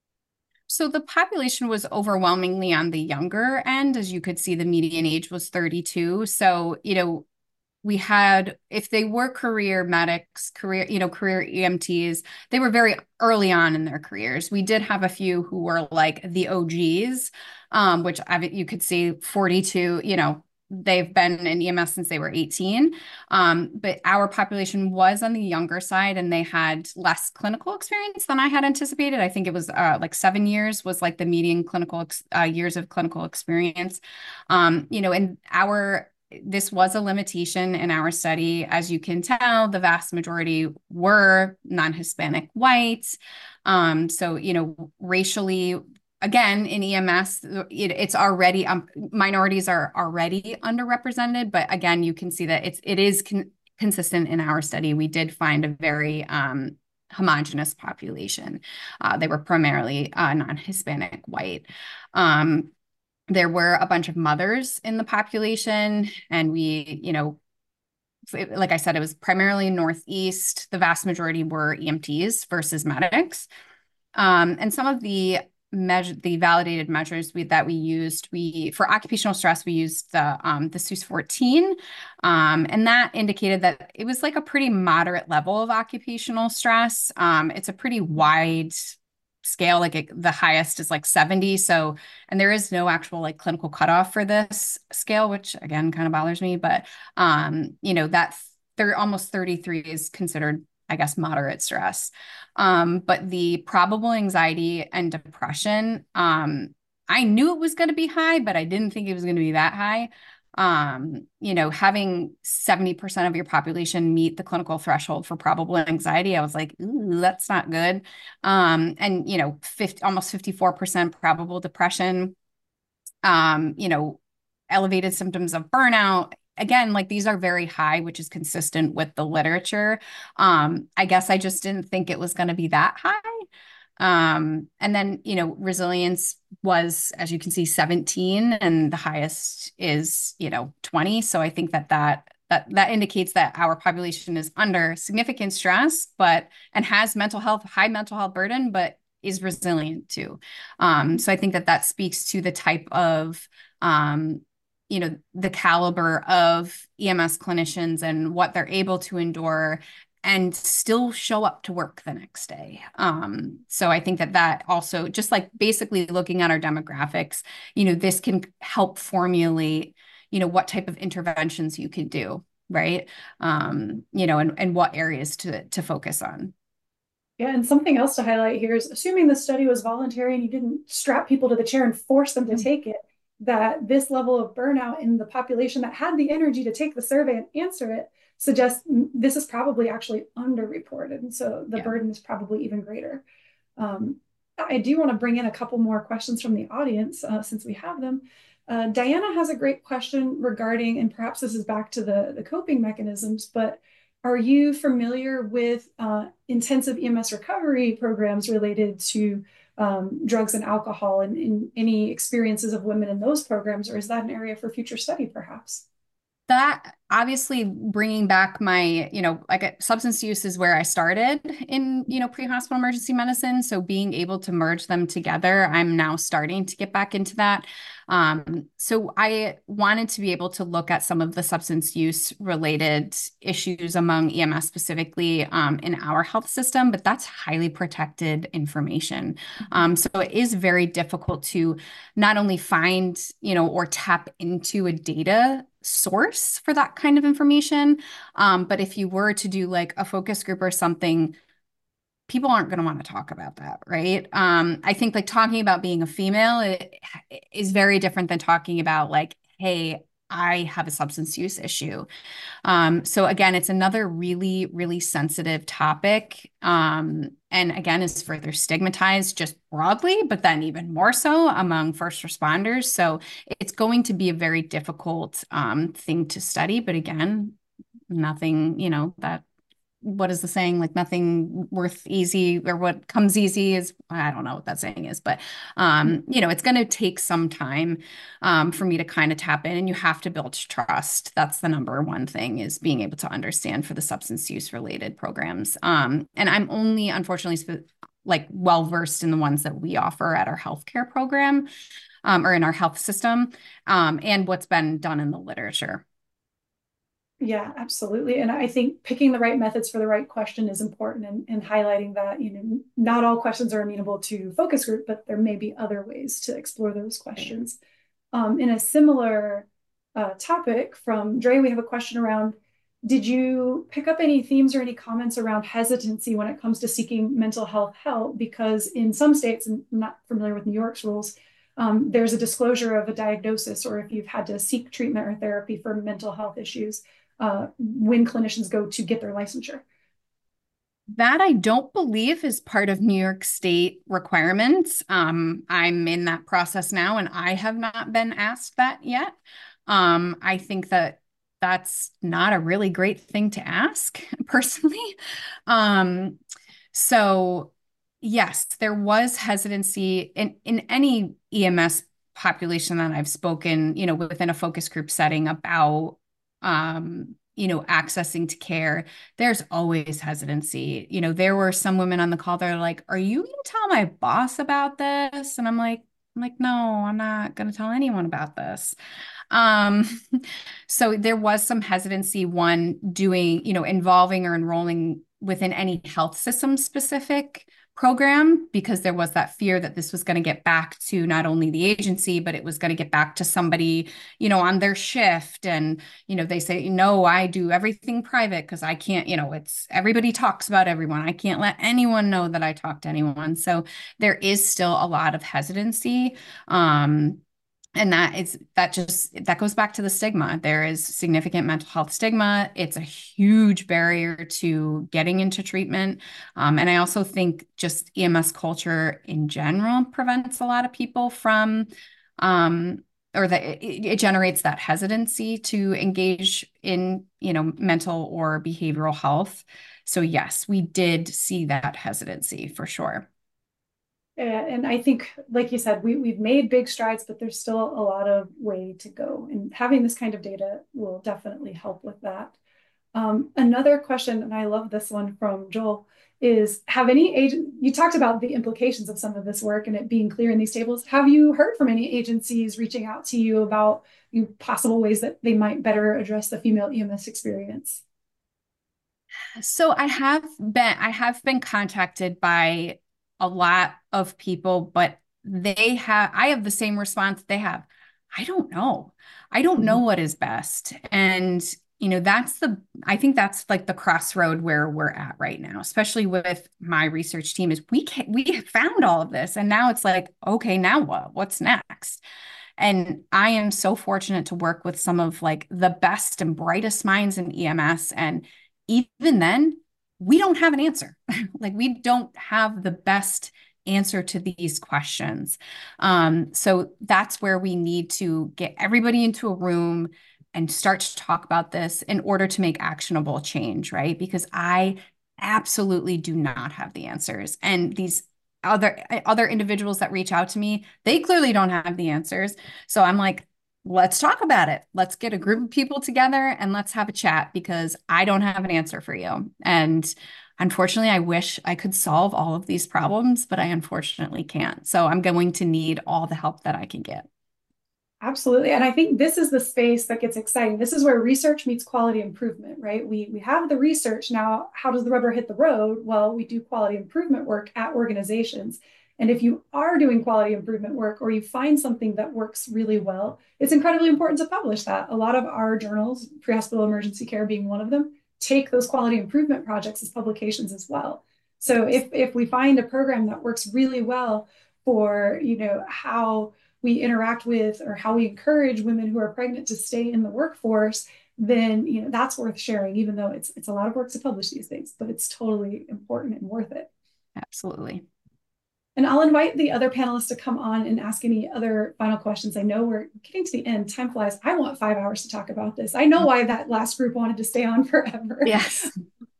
So the population was overwhelmingly on the younger end. As you could see, the median age was thirty-two. So, you know, we had, if they were career medics, career, you know, career E M Ts, they were very early on in their careers. We did have a few who were like the O Gs, um, which I, you could see forty-two, you know, they've been in E M S since they were eighteen. Um, but our population was on the younger side, and they had less clinical experience than I had anticipated. I think it was uh, like seven years was like the median clinical uh, years of clinical experience. Um, you know, and our This was a limitation in our study. As you can tell, the vast majority were non-Hispanic whites. Um, so, you know, racially, again, in E M S, it, it's already, um, minorities are already underrepresented. But again, you can see that it's, it is con consistent in our study. We did find a very um, homogeneous population. Uh, they were primarily uh, non-Hispanic white. Um, There were a bunch of mothers in the population, and we, you know, like I said, it was primarily Northeast. The vast majority were E M Ts versus medics. Um, and some of the measure the validated measures we, that we used, we for occupational stress, we used the um, the S U S fourteen, um, and that indicated that it was like a pretty moderate level of occupational stress. Um, it's a pretty wide scale, like it, the highest is like seventy. So, and there is no actual like clinical cutoff for this scale, which again kind of bothers me. But um, you know, that they're almost thirty-three is considered, I guess, moderate stress. Um, but the probable anxiety and depression, um, I knew it was going to be high, but I didn't think it was going to be that high. Um, you know, having seventy percent of your population meet the clinical threshold for probable anxiety, I was like, ooh, that's not good. Um, and, you know, fifty, almost fifty-four percent probable depression, um, you know, elevated symptoms of burnout. Again, like these are very high, which is consistent with the literature. Um, I guess I just didn't think it was going to be that high. Um, and then, you know, resilience was, as you can see, seventeen, and the highest is, you know, twenty. So I think that that that that indicates that our population is under significant stress, but and has mental health, high mental health burden, but is resilient too. Um, so I think that that speaks to the type of um, you know, the caliber of E M S clinicians and what they're able to endure and still show up to work the next day. Um, so I think that that also, just like basically looking at our demographics, you know, this can help formulate, you know, what type of interventions you could do, right? Um, you know, and, and what areas to, to focus on. Yeah, and something else to highlight here is assuming the study was voluntary and you didn't strap people to the chair and force them to take it, that this level of burnout in the population that had the energy to take the survey and answer it suggests this is probably actually underreported. And so the yeah. burden is probably even greater. Um, I do want to bring in a couple more questions from the audience uh, since we have them. Uh, Diana has a great question regarding, and perhaps this is back to the, the coping mechanisms, but are you familiar with uh, intensive E M S recovery programs related to um, drugs and alcohol, and, and any experiences of women in those programs, or is that an area for future study perhaps? That obviously bringing back my, you know, like substance use is where I started in, you know, pre-hospital emergency medicine. So being able to merge them together, I'm now starting to get back into that. Um, so I wanted to be able to look at some of the substance use related issues among E M S specifically um, in our health system, but that's highly protected information. Um, so it is very difficult to not only find, you know, or tap into a data source for that kind of information. Um, but if you were to do like a focus group or something, people aren't going to want to talk about that, right? Um, I think like talking about being a female it, it is very different than talking about like, hey, I have a substance use issue. Um, so again, it's another really, really sensitive topic. Um, and again, is further stigmatized just broadly, but then even more so among first responders. So it's going to be a very difficult um, thing to study. But again, nothing, you know, that what is the saying? Like nothing worth easy, or what comes easy is, I don't know what that saying is, but, um, you know, it's going to take some time um, for me to kind of tap in, and you have to build trust. That's the number one thing, is being able to understand for the substance use related programs. Um, and I'm only, unfortunately, like well-versed in the ones that we offer at our healthcare program um, or in our health system um, and what's been done in the literature. Yeah, absolutely. And I think picking the right methods for the right question is important, and, and highlighting that, you know, not all questions are amenable to focus group, but there may be other ways to explore those questions. Um, in a similar uh, topic from Dre, we have a question around, did you pick up any themes or any comments around hesitancy when it comes to seeking mental health help? Because in some states, and I'm not familiar with New York's rules, um, there's a disclosure of a diagnosis, or if you've had to seek treatment or therapy for mental health issues, Uh, when clinicians go to get their licensure. That I don't believe is part of New York State requirements. Um, I'm in that process now, and I have not been asked that yet. Um, I think that that's not a really great thing to ask, personally. Um, so yes, there was hesitancy in, in any E M S population that I've spoken, you know, within a focus group setting about um, you know, accessing to care, there's always hesitancy. You know, there were some women on the call that are like, are you going to tell my boss about this? And I'm like, I'm like, no, I'm not going to tell anyone about this. Um, so there was some hesitancy, one doing, you know, involving or enrolling within any health system specific program, because there was that fear that this was going to get back to not only the agency, but it was going to get back to somebody, you know, on their shift. And, you know, they say, no, I do everything private because I can't, you know, it's everybody talks about everyone. I can't let anyone know that I talk to anyone. So there is still a lot of hesitancy. Um, And that is that just that goes back to the stigma. There is significant mental health stigma. It's a huge barrier to getting into treatment. Um, and I also think just E M S culture in general prevents a lot of people from, um, or that it, it generates that hesitancy to engage in, you know, mental or behavioral health. So yes, we did see that hesitancy for sure. And I think, like you said, we, we've made big strides, but there's still a lot of way to go. And having this kind of data will definitely help with that. Um, another question, and I love this one from Joel, is have any agent, you talked about the implications of some of this work and it being clear in these tables. Have you heard from any agencies reaching out to you about you know, possible ways that they might better address the female E M S experience? So I have been, I have been contacted by a lot of people, but they have, I have the same response they have. I don't know. I don't know what is best. And, you know, that's the, I think that's like the crossroad where we're at right now, especially with my research team is we can we found all of this. And now it's like, okay, now what? What's next? And I am so fortunate to work with some of like the best and brightest minds in E M S. And even then, we don't have an answer. Like we don't have the best answer to these questions. Um, so that's where we need to get everybody into a room and start to talk about this in order to make actionable change, right? Because I absolutely do not have the answers. And these other other individuals that reach out to me, they clearly don't have the answers. So I'm like, let's talk about it. Let's get a group of people together and let's have a chat because I don't have an answer for you. And unfortunately, I wish I could solve all of these problems, but I unfortunately can't. So I'm going to need all the help that I can get. Absolutely. And I think this is the space that gets exciting. This is where research meets quality improvement, right? We, we have the research. Now, how does the rubber hit the road? Well, we do quality improvement work at organizations. And if you are doing quality improvement work or you find something that works really well, it's incredibly important to publish that. A lot of our journals, Pre-Hospital Emergency Care being one of them, take those quality improvement projects as publications as well. So if, if we find a program that works really well for, you know, how we interact with or how we encourage women who are pregnant to stay in the workforce, then you know that's worth sharing, even though it's it's a lot of work to publish these things, but it's totally important and worth it. Absolutely. And I'll invite the other panelists to come on and ask any other final questions. I know we're getting to the end. Time flies. I want five hours to talk about this. I know why that last group wanted to stay on forever. Yes.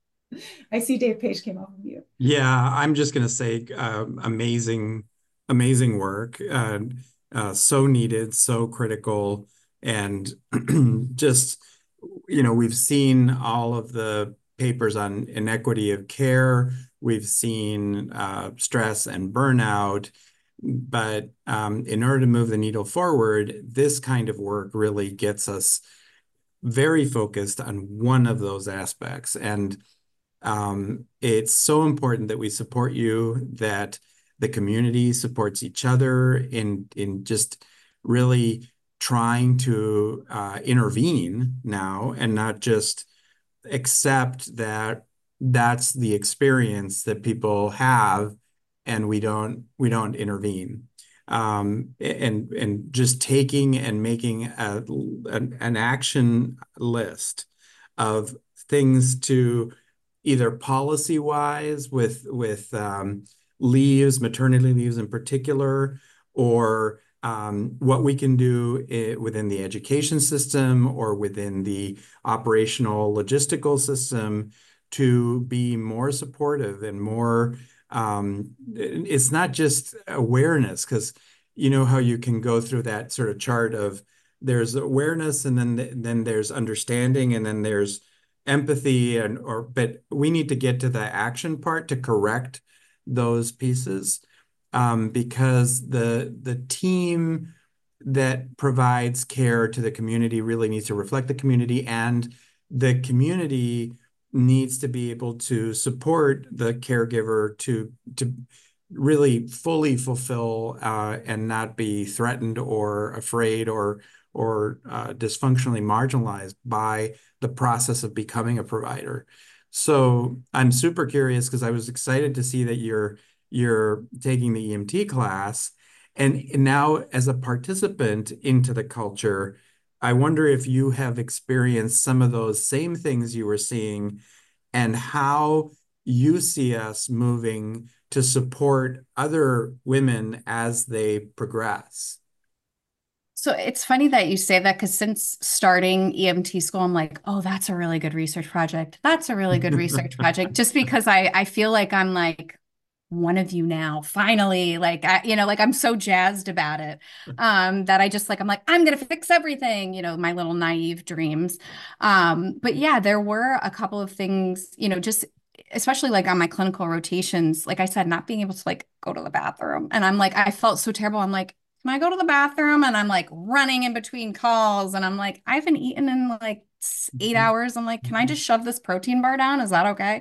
I see Dave Page came off of mute. Yeah, I'm just going to say uh, amazing, amazing work. Uh, uh, so needed, so critical. And just, you know, we've seen all of the papers on inequity of care. We've seen uh, stress and burnout. But um, in order to move the needle forward, this kind of work really gets us very focused on one of those aspects. And um, it's so important that we support you, that the community supports each other in, in just really trying to uh, intervene now and not just accept that that's the experience that people have and we don't we don't intervene. Um, and and just taking and making a, an, an action list of things to either policy wise with with um, leaves, maternity leaves in particular, or um, what we can do it, within the education system or within the operational logistical system to be more supportive and more. Um, it's not just awareness, because you know how you can go through that sort of chart of there's awareness, and then then there's understanding, and then there's empathy, and or but we need to get to the action part to correct those pieces, um, because the the team that provides care to the community really needs to reflect the community, and the community needs to be able to support the caregiver to to really fully fulfill uh, and not be threatened or afraid or or uh, dysfunctionally marginalized by the process of becoming a provider. So I'm super curious because I was excited to see that you're you're taking the E M T class, and now as a participant into the culture, I wonder if you have experienced some of those same things you were seeing, and how you see us moving to support other women as they progress. So it's funny that you say that, because since starting E M T school, I'm like, oh, that's a really good research project. That's a really good research project. Just because I, I feel like I'm like one of you now, finally, like, I, you know, like I'm so jazzed about it, um, that I just like, I'm like, I'm going to fix everything, you know, my little naive dreams. Um, but yeah, there were a couple of things, you know, just especially like on my clinical rotations, like I said, not being able to like go to the bathroom. And I'm like, I felt so terrible. I'm like, can I go to the bathroom? And I'm like running in between calls. And I'm like, I haven't eaten in like eight hours. I'm like, can I just shove this protein bar down? Is that okay?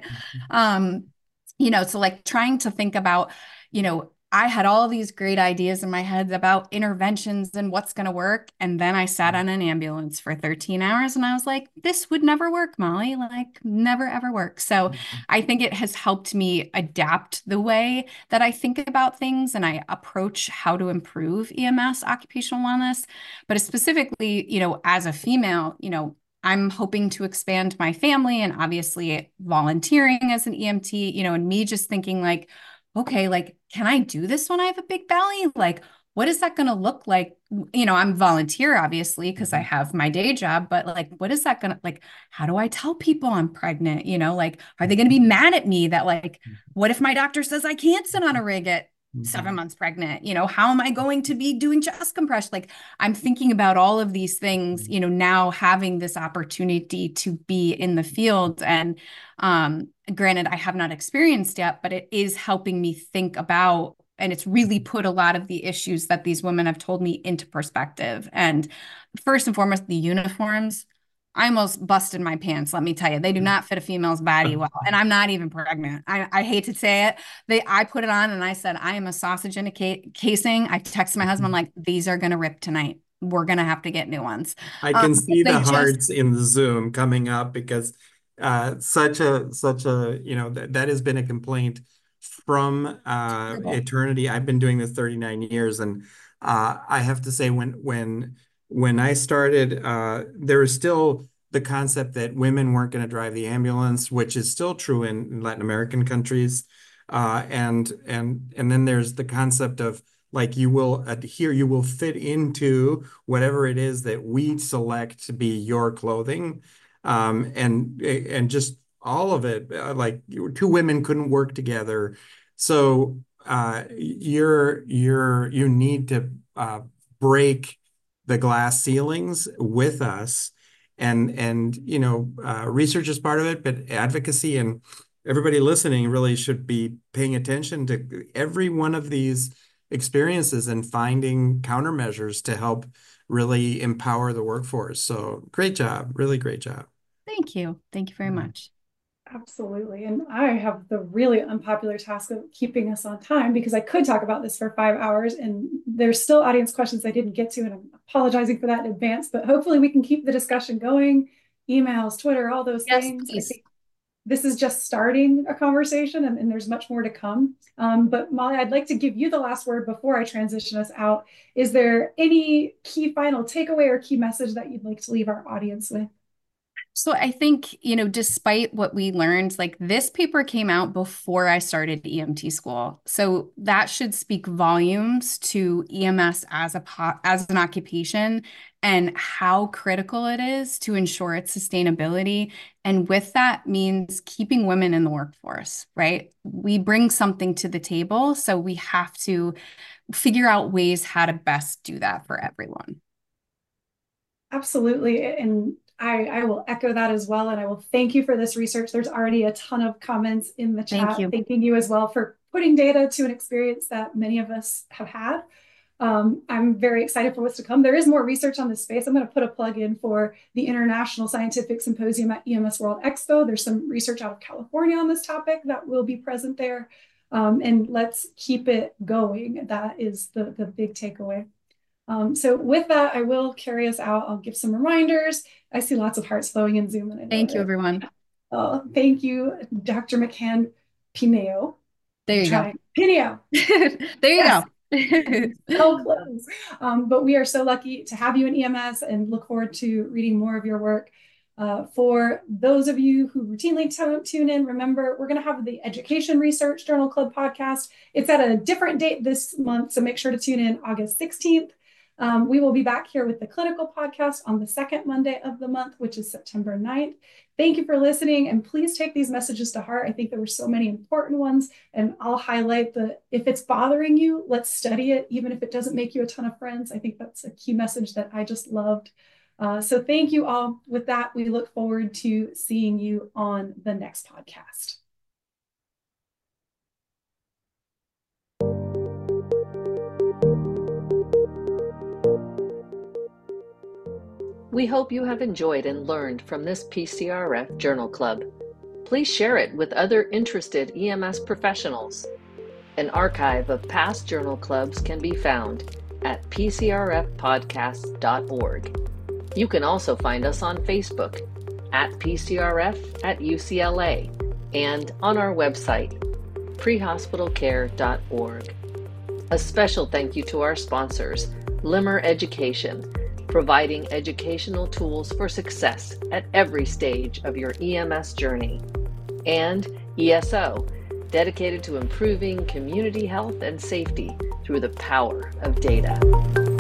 Um, you know, so like trying to think about, you know, I had all these great ideas in my head about interventions and what's going to work. And then I sat on an ambulance for thirteen hours and I was like, this would never work, Molly, like never, ever work. So I think it has helped me adapt the way that I think about things and I approach how to improve E M S occupational wellness. But specifically, you know, as a female, you know, I'm hoping to expand my family and obviously volunteering as an E M T, you know, and me just thinking like, okay, like, can I do this when I have a big belly? Like, what is that going to look like? You know, I'm volunteer, obviously, because I have my day job, but like, what is that going to like? How do I tell people I'm pregnant? You know, like, are they going to be mad at me that like, what if my doctor says I can't sit on a rig at seven months pregnant? You know, how am I going to be doing chest compression? Like, I'm thinking about all of these things, you know, now having this opportunity to be in the field. And um, granted, I have not experienced yet, but it is helping me think about, and it's really put a lot of the issues that these women have told me into perspective. And first and foremost, the uniforms. I almost busted my pants, let me tell you. They do not fit a female's body well. And I'm not even pregnant. I, I hate to say it. They, I put it on and I said, I am a sausage in a ca- casing. I texted my husband, I'm like, these are going to rip tonight. We're going to have to get new ones. I can um, see the just, hearts in the Zoom coming up because uh, such a, such a, you know, that, that has been a complaint from uh, eternity. I've been doing this thirty-nine years. And uh, I have to say when, when, When I started, uh, there was still the concept that women weren't going to drive the ambulance, which is still true in, in Latin American countries. Uh, and and and then there's the concept of like you will adhere, you will fit into whatever it is that we select to be your clothing, um, and and just all of it. Uh, like two women couldn't work together, so uh, you're you're you need to uh, break the glass ceilings with us, and and you know uh, research is part of it, but advocacy and everybody listening really should be paying attention to every one of these experiences and finding countermeasures to help really empower the workforce. So great job, really great job. Thank you. Thank you very much. Absolutely. And I have the really unpopular task of keeping us on time because I could talk about this for five hours and there's still audience questions I didn't get to, and I'm apologizing for that in advance, but hopefully we can keep the discussion going. Emails, Twitter, all those Yes, things. please. I think this is just starting a conversation and, and there's much more to come. Um, but Molly, I'd like to give you the last word before I transition us out. Is there any key final takeaway or key message that you'd like to leave our audience with? So I think, you know, despite what we learned, like this paper came out before I started E M T school. So that should speak volumes to E M S as a as an occupation and how critical it is to ensure its sustainability. And with that means keeping women in the workforce, right? We bring something to the table, so we have to figure out ways how to best do that for everyone. Absolutely. And I, I will echo that as well. And I will thank you for this research. There's already a ton of comments in the chat. Thank you. Thanking you as well for putting data to an experience that many of us have had. Um, I'm very excited for what's to come. There is more research on this space. I'm going to put a plug in for the International Scientific Symposium at E M S World Expo. There's some research out of California on this topic that will be present there. Um, and let's keep it going. That is the, the big takeaway. Um, so with that, I will carry us out. I'll give some reminders. I see lots of hearts flowing in Zoom. And I Thank you, it. everyone. Oh, thank you, Doctor McCann Pineo. There you Try. go. Pineo. There you yes. go. So close. Um, but we are so lucky to have you in E M S and look forward to reading more of your work. Uh, for those of you who routinely tune in, remember, we're going to have the Education Research Journal Club podcast. It's at a different date this month, so make sure to tune in August sixteenth. Um, we will be back here with the Clinical podcast on the second Monday of the month, which is September ninth. Thank you for listening, and please take these messages to heart. I think there were so many important ones, and I'll highlight the, if it's bothering you, let's study it, even if it doesn't make you a ton of friends. I think that's a key message that I just loved. Uh, so thank you all. With that, we look forward to seeing you on the next podcast. We hope you have enjoyed and learned from this P C R F Journal Club. Please share it with other interested E M S professionals. An archive of past journal clubs can be found at p c r f podcast dot org. You can also find us on Facebook at P C R F at U C L A and on our website, pre hospital care dot org. A special thank you to our sponsors, Limmer Education, providing educational tools for success at every stage of your E M S journey, and E S O, dedicated to improving community health and safety through the power of data.